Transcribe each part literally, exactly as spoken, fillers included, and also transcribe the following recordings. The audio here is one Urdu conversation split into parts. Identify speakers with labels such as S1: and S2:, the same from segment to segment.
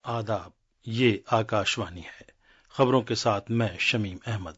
S1: آداب، یہ آکاشوانی ہے۔ خبروں کے ساتھ میں شمیم احمد۔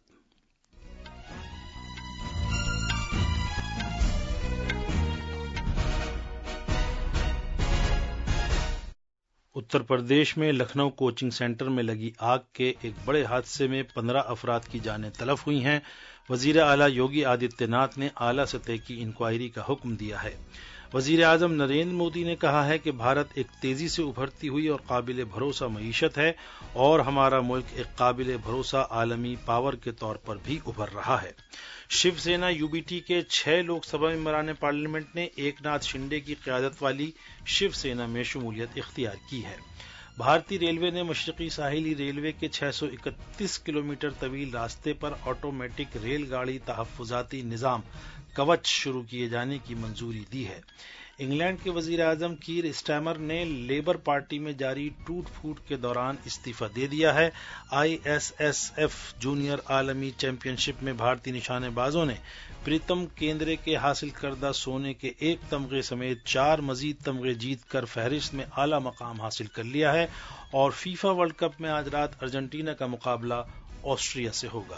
S1: اتر پردیش میں لکھنؤ کوچنگ سینٹر میں لگی آگ کے ایک بڑے حادثے میں پندرہ افراد کی جانیں تلف ہوئی ہیں۔ وزیر اعلیٰ یوگی آدتیہ ناتھ نے اعلیٰ سطح کی انکوائری کا حکم دیا ہے۔ وزیر اعظم نریندر مودی نے کہا ہے کہ بھارت ایک تیزی سے ابھرتی ہوئی اور قابل بھروسہ معیشت ہے اور ہمارا ملک ایک قابل بھروسہ عالمی پاور کے طور پر بھی ابھر رہا ہے۔ Shiv Sena U B T کے چھ لوک سبھا ممبران پارلیمنٹ نے ایک ناتھ شنڈے کی قیادت والی شیو سینا میں شمولیت اختیار کی ہے۔ بھارتی ریلوے نے مشرقی ساحلی ریلوے کے چھ سو اکتیس کلومیٹر طویل راستے پر آٹومیٹک ریل گاڑی تحفظاتی نظام کوچ شروع کیے جانے کی منظوری دی ہے۔ انگلینڈ کے وزیر اعظم کیر اسٹارمر نے لیبر پارٹی میں جاری ٹوٹ پھوٹ کے دوران استعفی دے دیا ہے۔ I S S F junior عالمی چیمپئن شپ میں بھارتی نشانے بازوں نے پریتم کیندرے کے حاصل کردہ سونے کے ایک تمغے سمیت چار مزید تمغے جیت کر فہرست میں اعلیٰ مقام حاصل کر لیا ہے اور فیفا ورلڈ کپ میں آج رات ارجنٹینا کا مقابلہ آسٹریا سے ہوگا۔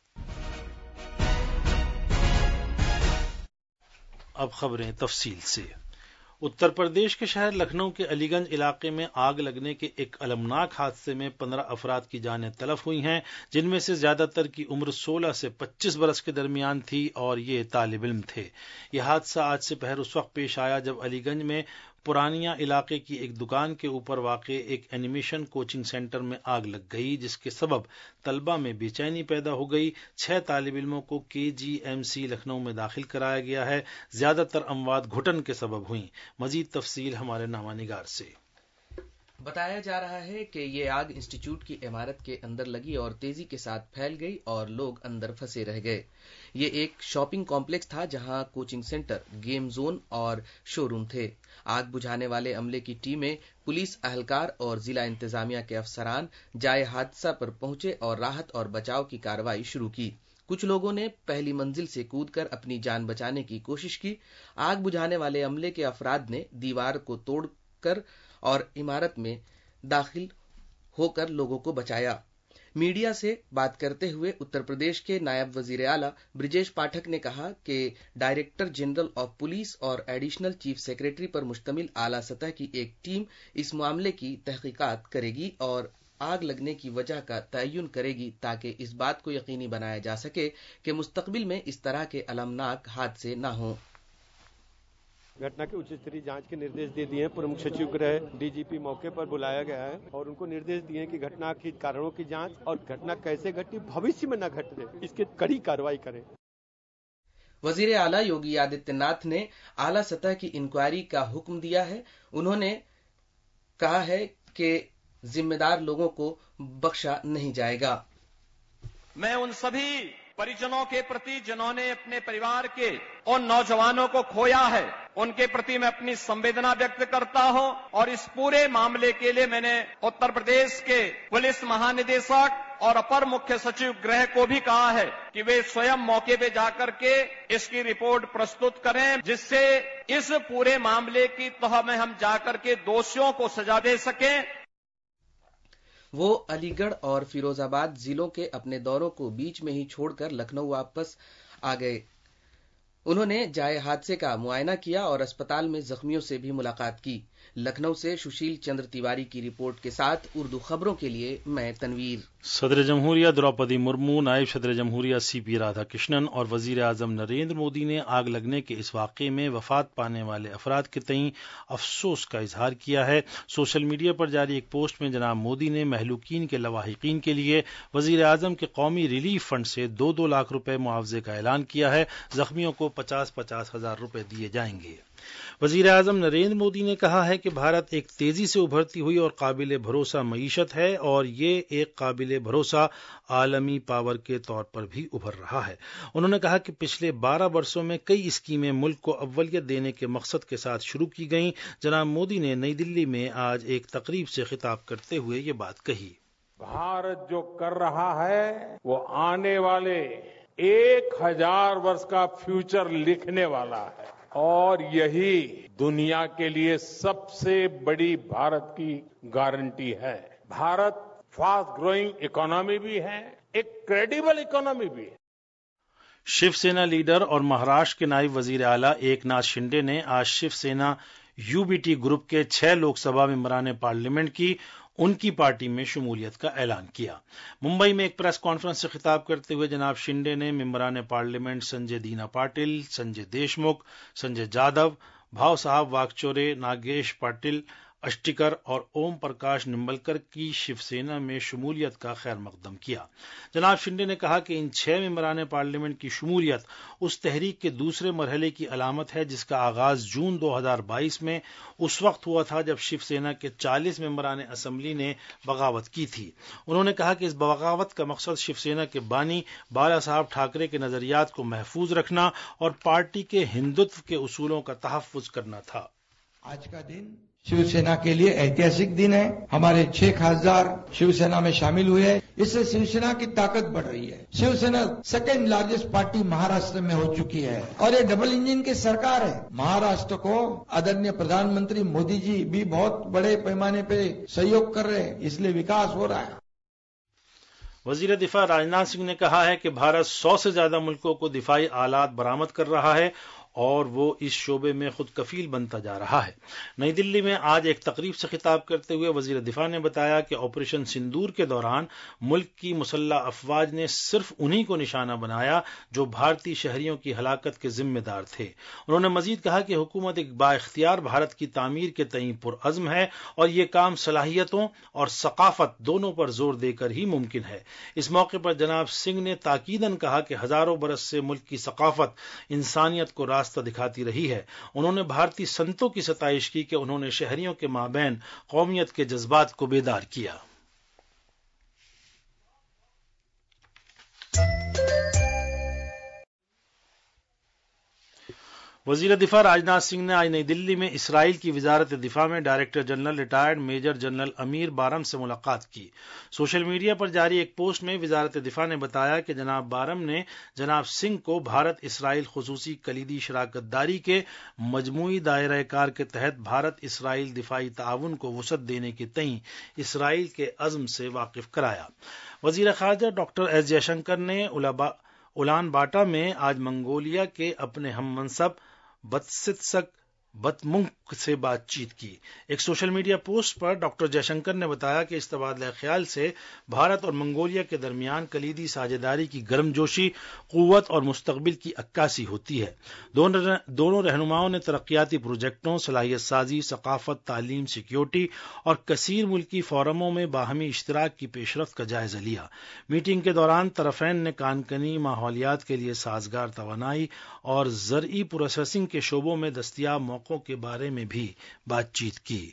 S1: اب خبریں تفصیل سے۔ اتر پردیش کے شہر لکھنؤ کے علی گنج علاقے میں آگ لگنے کے ایک المناک حادثے میں پندرہ افراد کی جانیں تلف ہوئی ہیں، جن میں سے زیادہ تر کی عمر سولہ سے پچیس برس کے درمیان تھی اور یہ طالب علم تھے۔ یہ حادثہ آج سے پہر اس وقت پیش آیا جب علی گنج میں پرانیا علاقے کی ایک دکان کے اوپر واقع ایک اینیمیشن کوچنگ سینٹر میں آگ لگ گئی، جس کے سبب طلبہ میں بے چینی پیدا ہو گئی۔ چھ طالب علموں کو کے جی ایم سی لکھنؤ میں داخل کرایا گیا ہے۔ زیادہ تر اموات گھٹن کے سبب ہوئیں۔ مزید تفصیل ہمارے نامہ نگار سے۔
S2: بتایا جا رہا ہے کہ یہ آگ انسٹی ٹیوٹ کی عمارت کے اندر لگی اور تیزی کے ساتھ پھیل گئی اور لوگ اندر پھنسے رہ گئے۔ یہ ایک شاپنگ کمپلیکس تھا جہاں کوچنگ سینٹر، گیم زون اور شو روم تھے۔ آگ بجھانے والے عملے کی ٹیمیں، پولیس اہلکار اور ضلع انتظامیہ کے افسران جائے حادثہ پر پہنچے اور راحت اور بچاؤ کی کارروائی شروع کی۔ کچھ لوگوں نے پہلی منزل سے کود کر اپنی جان بچانے کی کوشش کی۔ آگ بجھانے والے عملے کے افراد نے دیوار کو توڑ کر اور عمارت میں داخل ہو کر لوگوں کو بچایا۔ میڈیا سے بات کرتے ہوئے اتر پردیش کے نائب وزیر اعلیٰ برجیش پاٹھک نے کہا کہ ڈائریکٹر جنرل آف پولیس اور ایڈیشنل چیف سیکرٹری پر مشتمل اعلیٰ سطح کی ایک ٹیم اس معاملے کی تحقیقات کرے گی اور آگ لگنے کی وجہ کا تعین کرے گی تاکہ اس بات کو یقینی بنایا جا سکے کہ مستقبل میں اس طرح کے المناک حادثے نہ ہوں۔
S3: گھٹنا کے اچ ستری جانچ کے نردیش دے دیے ہیں۔ پرمکھ سچیو گرہ ڈی جی پی موقع پر بلایا گیا ہے اور ان کو نردیش دیے ہیں کہ گھٹنا کے کارنوں کی جانچ اور گھٹنا کیسے گھٹی بھوشیہ میں نہ گھٹے اس کی کڑی کارروائی کریں۔
S2: وزیر اعلیٰ یوگی آدتیہ ناتھ نے اعلیٰ سطح کی انکوائری کا حکم دیا ہے۔ انہوں نے کہا ہے کہ ذمہ دار لوگوں کو بخشا نہیں جائے گا۔
S4: میں ان سبھی پریجنوں کے پرتی جنہوں نے اپنے پریوار کے ان نوجوانوں کو کھویا ہے، ان کے پرتی میں اپنی سنویدنا ویکت کرتا ہوں اور اس پورے معاملے کے لیے میں نے اتر پردیش کے پولیس مہاندیشک اور اپر مکھیہ سچیو گرہ کو بھی کہا ہے کہ وہ سویم موقع پہ جا کر کے اس کی رپورٹ پرستت کریں، جس سے اس پورے معاملے کی تہہ میں ہم جا کر کے دوشیوں کو سزا دے سکیں۔
S2: وہ علی گڑھ اور فیروز آباد ضلعوں کے اپنے دوروں کو بیچ میں ہی چھوڑ کر لکھنؤ واپس آ گئے۔ انہوں نے جائے حادثے کا معائنہ کیا اور اسپتال میں زخمیوں سے بھی ملاقات کی۔ لکھنؤ سے سشیل چندر تیواری کی رپورٹ کے ساتھ اردو خبروں کے لیے میں تنویر۔
S1: صدر جمہوریہ دروپدی مرمو، نائب صدر جمہوریہ سی پی رادھا کرشنن اور وزیر اعظم نریندر مودی نے آگ لگنے کے اس واقعے میں وفات پانے والے افراد کے تئیں افسوس کا اظہار کیا ہے۔ سوشل میڈیا پر جاری ایک پوسٹ میں جناب مودی نے مہلوکین کے لواحقین کے لیے وزیر اعظم کے قومی ریلیف فنڈ سے دو دو لاکھ روپے معاوضے کا اعلان کیا ہے۔ زخمیوں کو پچاس پچاس ہزار روپے دیے جائیں گے۔ وزیر اعظم نریندر مودی نے کہا ہے کہ بھارت ایک تیزی سے ابھرتی ہوئی اور قابل بھروسہ معیشت ہے اور یہ ایک قابل بھروسہ عالمی پاور کے طور پر بھی ابھر رہا ہے۔ انہوں نے کہا کہ پچھلے بارہ برسوں میں کئی اسکیمیں ملک کو اولویت دینے کے مقصد کے ساتھ شروع کی گئیں۔ جناب مودی نے نئی دلی میں آج ایک تقریب سے خطاب کرتے ہوئے یہ بات کہی۔
S5: بھارت جو کر رہا ہے وہ آنے والے ایک ہزار برس کا فیوچر لکھنے والا ہے۔ اور یہی دنیا کے لیے سب سے بڑی بھارت کی گارنٹی ہے. بھارت فاسٹ گروئنگ اکانومی بھی ہے, ایک کریڈیبل اکانومی بھی ہے.
S1: شیو سینا لیڈر اور مہاراشٹر کے نائب وزیر اعلیٰ ایک ناتھ شنڈے نے آج Shiv Sena U B T group کے چھ لوک سبھا ممبران پارلیمنٹ کی ان کی پارٹی میں شمولیت کا اعلان کیا. ممبئی میں ایک پریس کانفرنس سے خطاب کرتے ہوئے جناب شنڈے نے ممبران پارلیمنٹ سنجے دینا پاٹل، سنجے دیشمکھ، سنجے جادو، بھاؤ صاحب واگچورے، ناگیش پاٹل اشٹیکر اور اوم پرکاش نمبلکر کی شیو سینا میں شمولیت کا خیر مقدم کیا. جناب شنڈے نے کہا کہ ان چھ ممبران پارلیمنٹ کی شمولیت اس تحریک کے دوسرے مرحلے کی علامت ہے جس کا آغاز جون دو ہزار بائیس میں اس وقت ہوا تھا جب شیو سینا کے چالیس ممبران اسمبلی نے بغاوت کی تھی. انہوں نے کہا کہ اس بغاوت کا مقصد شیو سینا کے بانی بالا صاحب ٹھاکرے کے نظریات کو محفوظ رکھنا اور پارٹی کے ہندوتو کے اصولوں کا تحفظ کرنا تھا.
S6: آج کا دن شیو سینا کے لیے ایتہاسک دن ہے. ہمارے چھ خاصدار شیو سینا میں شامل ہوئے ہیں. اس سے شیو سینا کی طاقت بڑھ رہی ہے. Shiv Sena second largest party Maharashtra میں ہو چکی ہے اور یہ ڈبل انجن کی سرکار ہے. مہاراشٹر کو آدرنیہ پردھان منتری مودی جی بھی بہت بڑے پیمانے پہ سہیوگ کر رہے ہیں, اس لیے وکاس ہو رہا ہے.
S1: وزیر دفاع راجناتھ سنگھ نے کہا ہے کہ بھارت سو سے زیادہ ملکوں کو دفاعی آلات برآمد کر رہا ہے اور وہ اس شعبے میں خود کفیل بنتا جا رہا ہے. نئی دلی میں آج ایک تقریب سے خطاب کرتے ہوئے وزیر دفاع نے بتایا کہ آپریشن سندور کے دوران ملک کی مسلح افواج نے صرف انہی کو نشانہ بنایا جو بھارتی شہریوں کی ہلاکت کے ذمہ دار تھے. انہوں نے مزید کہا کہ حکومت ایک بااختیار بھارت کی تعمیر کے تئیں پرعزم ہے اور یہ کام صلاحیتوں اور ثقافت دونوں پر زور دے کر ہی ممکن ہے. اس موقع پر جناب سنگھ نے تاکیداً کہا کہ ہزاروں برس سے ملک کی ثقافت انسانیت کو راستہ دکھاتی رہی ہے. انہوں نے بھارتی سنتوں کی ستائش کی کہ انہوں نے شہریوں کے مابین قومیت کے جذبات کو بیدار کیا. وزیر دفاع راجناتھ سنگھ نے آج نئی دلی میں اسرائیل کی وزارت دفاع میں director general retired major general Amir Baram سے ملاقات کی. سوشل میڈیا پر جاری ایک پوسٹ میں وزارت دفاع نے بتایا کہ جناب بارم نے جناب سنگھ کو بھارت اسرائیل خصوصی کلیدی شراکت داری کے مجموعی دائرہ کار کے تحت بھارت اسرائیل دفاعی تعاون کو وسعت دینے کے تئیں اسرائیل کے عزم سے واقف کرایا. وزیر خارجہ ڈاکٹر ایس جے شنکر نے اولان باٹا میں آج منگولیا کے اپنے ہم منصب بتستسک بتمنک سے بات چیت کی. ایک سوشل میڈیا پوسٹ پر ڈاکٹر جے شنکر نے بتایا کہ اس تبادلہ خیال سے بھارت اور منگولیا کے درمیان کلیدی ساجھیداری کی گرم جوشی، قوت اور مستقبل کی عکاسی ہوتی ہے. دونوں رہنماؤں نے ترقیاتی پروجیکٹوں، صلاحیت سازی، ثقافت، تعلیم، سیکیورٹی اور کثیر ملکی فورموں میں باہمی اشتراک کی پیش رفت کا جائزہ لیا. میٹنگ کے دوران طرفین نے کانکنی، ماحولیات کے لیے سازگار توانائی اور زرعی پروسیسنگ کے شعبوں میں دستیاب موقعوں کے بارے میں بھی بات چیت کی.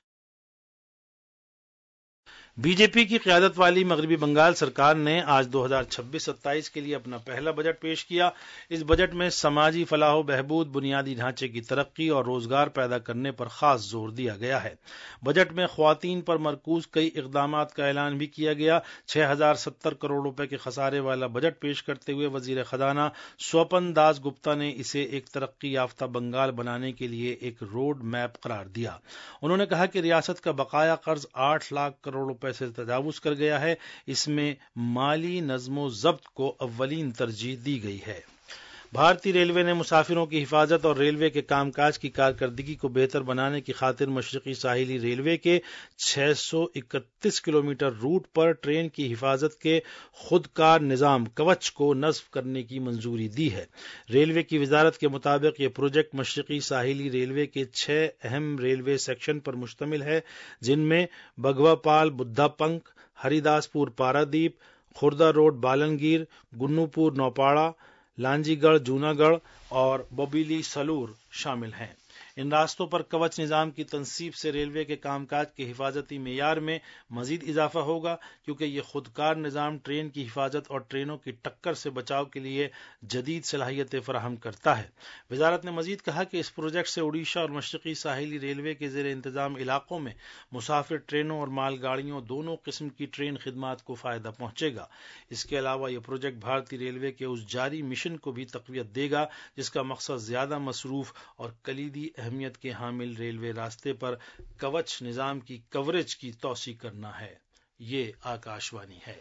S1: بی جے پی کی قیادت والی مغربی بنگال سرکار نے آج دو ہزار چھبیس ستائیس کے لیے اپنا پہلا بجٹ پیش کیا. اس بجٹ میں سماجی فلاح و بہبود، بنیادی ڈھانچے کی ترقی اور روزگار پیدا کرنے پر خاص زور دیا گیا ہے. بجٹ میں خواتین پر مرکوز کئی اقدامات کا اعلان بھی کیا گیا. چھ ہزار ستر کروڑ روپے کے خسارے والا بجٹ پیش کرتے ہوئے وزیر خزانہ سوپن داس گپتا نے اسے ایک ترقی یافتہ بنگال بنانے کے لیے ایک روڈ میپ قرار دیا. انہوں نے کہا کہ ریاست کا بقایا قرض آٹھ لاکھ کروڑ روپے سے تجاوز کر گیا ہے. اس میں مالی نظم و ضبط کو اولین ترجیح دی گئی ہے. بھارتی ریلوے نے مسافروں کی حفاظت اور ریلوے کے کام کاج کی کارکردگی کو بہتر بنانے کی خاطر مشرقی ساحلی ریلوے کے چھ سو اکتیس کلومیٹر روٹ پر ٹرین کی حفاظت کے خودکار نظام کوچ کو نصب کرنے کی منظوری دی ہے. ریلوے کی وزارت کے مطابق یہ پروجیکٹ مشرقی ساحلی ریلوے کے چھ اہم ریلوے سیکشن پر مشتمل ہے، جن میں Baguapal Budhapank, Haridaspur Paradip, خوردہ روڈ بالنگیر، گنو پور نوپاڑا، لانجی گڑھ جوناگڑھ اور بوبیلی سلور شامل ہیں. ان راستوں پر کوچ نظام کی تنصیب سے ریلوے کے کام کاج کے حفاظتی معیار میں مزید اضافہ ہوگا، کیونکہ یہ خودکار نظام ٹرین کی حفاظت اور ٹرینوں کی ٹکر سے بچاؤ کے لیے جدید صلاحیتیں فراہم کرتا ہے۔ وزارت نے مزید کہا کہ اس پروجیکٹ سے اڈیشہ اور مشرقی ساحلی ریلوے کے زیر انتظام علاقوں میں مسافر ٹرینوں اور مال گاڑیوں دونوں قسم کی ٹرین خدمات کو فائدہ پہنچے گا۔ اس کے علاوہ یہ پروجیکٹ بھارتی ریلوے کے اس جاری مشن کو بھی تقویت دے گا جس کا مقصد زیادہ مصروف اور کلیدی اہمیت کے حامل ریلوے راستے پر کوچ نظام کی کوریج کی توسیع کرنا ہے۔ یہ آکاش وانی ہے۔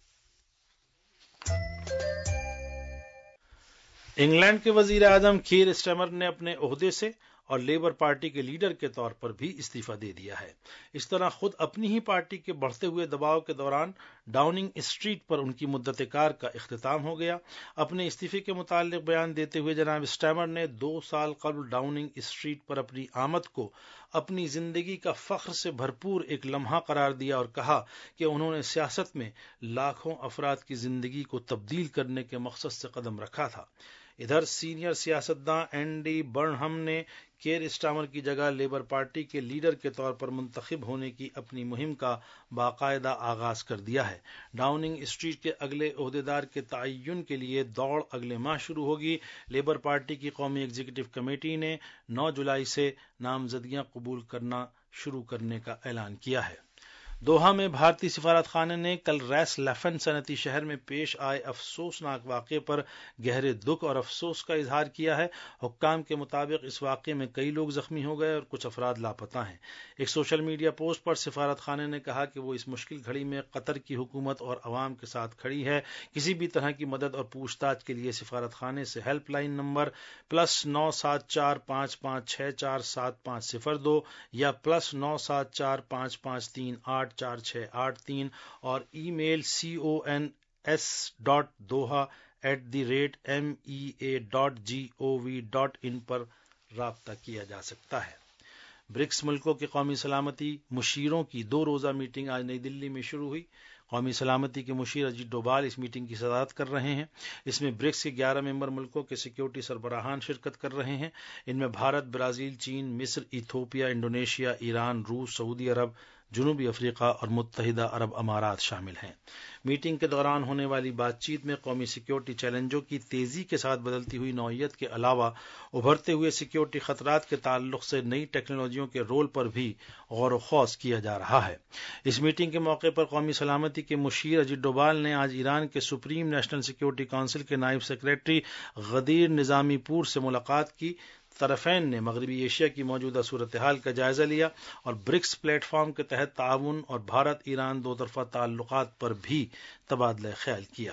S1: انگلینڈ کے وزیر اعظم کیر اسٹارمر نے اپنے عہدے سے اور لیبر پارٹی کے لیڈر کے طور پر بھی استعفی دے دیا ہے۔ اس طرح خود اپنی ہی پارٹی کے بڑھتے ہوئے دباؤ کے دوران ڈاؤننگ اسٹریٹ پر ان کی مدت کار کا اختتام ہو گیا۔ اپنے استعفے کے متعلق بیان دیتے ہوئے جناب اسٹارمر نے دو سال قبل ڈاؤننگ اسٹریٹ پر اپنی آمد کو اپنی زندگی کا فخر سے بھرپور ایک لمحہ قرار دیا اور کہا کہ انہوں نے سیاست میں لاکھوں افراد کی زندگی کو تبدیل کرنے کے مقصد سے قدم رکھا تھا۔ ادھر سینئر سیاستداں اینڈی برنہم نے کیر اسٹارمر کی جگہ لیبر پارٹی کے لیڈر کے طور پر منتخب ہونے کی اپنی مہم کا باقاعدہ آغاز کر دیا ہے۔ ڈاؤننگ اسٹریٹ کے اگلے عہدیدار کے تعین کے لیے دوڑ اگلے ماہ شروع ہوگی۔ لیبر پارٹی کی قومی ایگزیکٹو کمیٹی نے نو جولائی سے نامزدگیاں قبول کرنا شروع کرنے کا اعلان کیا ہے۔ دوحہ میں بھارتی سفارت خانے نے کل ریس لیفن صنعتی شہر میں پیش آئے افسوسناک واقعے پر گہرے دکھ اور افسوس کا اظہار کیا ہے۔ حکام کے مطابق اس واقعے میں کئی لوگ زخمی ہو گئے اور کچھ افراد لاپتہ ہیں۔ ایک سوشل میڈیا پوسٹ پر سفارت خانے نے کہا کہ وہ اس مشکل گھڑی میں قطر کی حکومت اور عوام کے ساتھ کھڑی ہے۔ کسی بھی طرح کی مدد اور پوچھ تاچھ کے لیے سفارت خانے سے ہیلپ لائن نمبر پلس نو سات چار پانچ پانچ چھ چار سات پانچ صفر دو یا پلس نو سات چار پانچ پانچ تین آٹھ چار چھ آٹھ تین اور email C O N S dot Doha at the rate M E A dot G O V dot in پر رابطہ کیا جا سکتا ہے۔ برکس ملکوں کے قومی سلامتی مشیروں کی دو روزہ میٹنگ آج نئی دلی میں شروع ہوئی۔ قومی سلامتی کے مشیر اجیت ڈوبھال اس میٹنگ کی صدارت کر رہے ہیں۔ اس میں برکس کے گیارہ ممبر ملکوں کے سیکیورٹی سربراہان شرکت کر رہے ہیں۔ ان میں بھارت، برازیل، چین، مصر، ایتھوپیا، انڈونیشیا، ایران، روس، سعودی عرب، جنوبی افریقہ اور متحدہ عرب امارات شامل ہیں۔ میٹنگ کے دوران ہونے والی بات چیت میں قومی سیکیورٹی چیلنجوں کی تیزی کے ساتھ بدلتی ہوئی نوعیت کے علاوہ ابھرتے ہوئے سیکیورٹی خطرات کے تعلق سے نئی ٹیکنالوجیوں کے رول پر بھی غور و خوض کیا جا رہا ہے۔ اس میٹنگ کے موقع پر قومی سلامتی کے مشیر اجیت ڈوبھال نے آج ایران کے سپریم نیشنل سیکیورٹی کونسل کے نائب سیکریٹری غدیر نظامی پور سے ملاقات کی۔ طرفین نے مغربی ایشیا کی موجودہ صورتحال کا جائزہ لیا اور برکس پلیٹ فارم کے تحت تعاون اور بھارت ایران دو طرفہ تعلقات پر بھی تبادلہ خیال کیا۔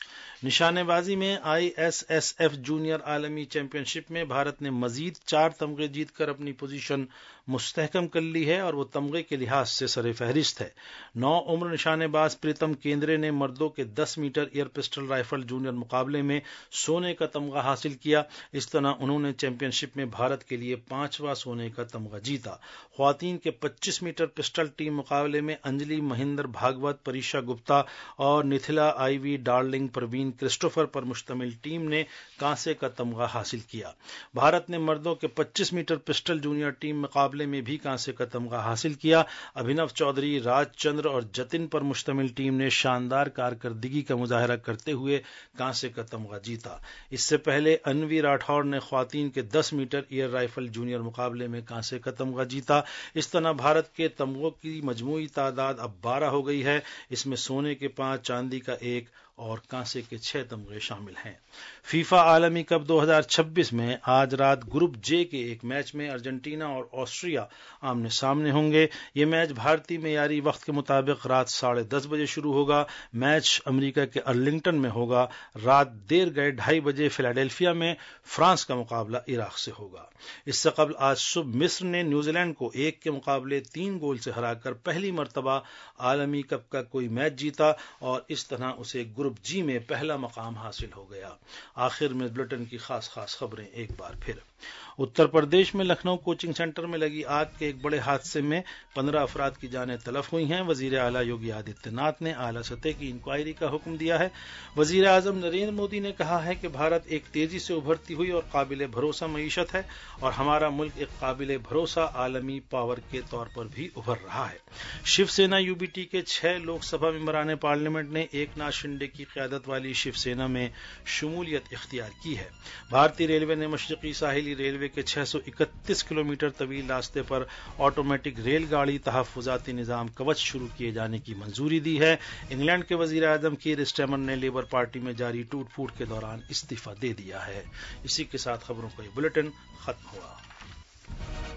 S1: نشانے بازی میں I S S F junior عالمی چیمپئن شپ میں بھارت نے مزید چار تمغے جیت کر اپنی پوزیشن مستحکم کر لی ہے اور وہ تمغے کے لحاظ سے سر فہرست ہے۔ نو عمر نشانے باز پریتم کیندرے نے مردوں کے دس metre air pistol rifle junior مقابلے میں سونے کا تمغہ حاصل کیا۔ اس طرح انہوں نے چیمپئن شپ میں بھارت کے لیے پانچواں سونے کا تمغہ جیتا۔ خواتین کے پچیس میٹر پسٹل ٹیم مقابلے میں انجلی مہندر بھاگوت، پریشا گپتا اور Nathla I V Darling Praveen Christopher پر مشتمل ٹیم نے کانسے کا تمغہ حاصل کیا۔ بھارت نے مردوں کے پچیس میٹر پسٹل جونیئر ٹیم مقابلے میں بھی کانسے کا تمغہ حاصل کیا۔ ابھینو چودھری، راج چندر اور جتن پر مشتمل ٹیم نے شاندار کارکردگی کا مظاہرہ کرتے ہوئے کانسے کا تمغہ جیتا۔ اس سے پہلے انوی راٹھور نے خواتین کے دس میٹر ایئر رائفل جونیئر مقابلے میں کانسے کا تمغہ جیتا۔ اس طرح بھارت کے تمغوں کی مجموعی تعداد اب بارہ ہو گئی ہے۔ اس میں سونے کے پانچ، چاندی کا ایک اور کانسے کے چھ تمغے شامل ہیں۔ فیفا عالمی کپ دو ہزار چھبیس میں آج رات گروپ جے کے ایک میچ میں ارجنٹینا اور آسٹریا آمنے سامنے ہوں گے۔ یہ میچ بھارتی معیاری وقت کے مطابق رات ساڑھے دس بجے شروع ہوگا۔ میچ امریکہ کے ارلنگٹن میں ہوگا۔ رات دیر گئے ڈھائی بجے فلاڈیلفیا میں فرانس کا مقابلہ عراق سے ہوگا۔ اس سے قبل آج صبح مصر نے نیوزی لینڈ کو ایک کے مقابلے تین گول سے ہرا کر پہلی مرتبہ عالمی کپ کا کوئی میچ جیتا اور اس طرح اسے گروپ گروپ جی میں پہلا مقام حاصل ہو گیا۔ آخر میں بلٹن کی خاص خاص خبریں ایک بار پھر۔ اتر پردیش میں لکھنؤ کوچنگ سینٹر میں لگی آگ کے ایک بڑے حادثے میں پندرہ افراد کی جانیں تلف ہوئی ہیں۔ وزیر اعلیٰ یوگی آدتیہ ناتھ نے اعلیٰ سطح کی انکوائری کا حکم دیا ہے۔ وزیر اعظم نریندر مودی نے کہا ہے کہ بھارت ایک تیزی سے ابھرتی ہوئی اور قابل بھروسہ معیشت ہے اور ہمارا ملک ایک قابل بھروسہ عالمی پاور کے طور پر بھی ابھر رہا ہے۔ Shiv Sena U B T کے چھ لوک سبھا ممبران پارلیمنٹ نے ایک ناتھ شنڈے کی قیادت والی شیو سینا میں شمولیت اختیار کی ہے۔ بھارتی ریلوے نے مشرقی ساحلی ریلوے کے چھ سو اکتیس کلومیٹر طویل راستے پر آٹومیٹک ریل گاڑی تحفظاتی نظام کوچ شروع کیے جانے کی منظوری دی ہے۔ انگلینڈ کے وزیر اعظم کیر اسٹارمر نے لیبر پارٹی میں جاری ٹوٹ پھوٹ کے دوران استعفی دے دیا ہے۔ اسی کے ساتھ خبروں کا یہ بلیٹن ختم ہوا۔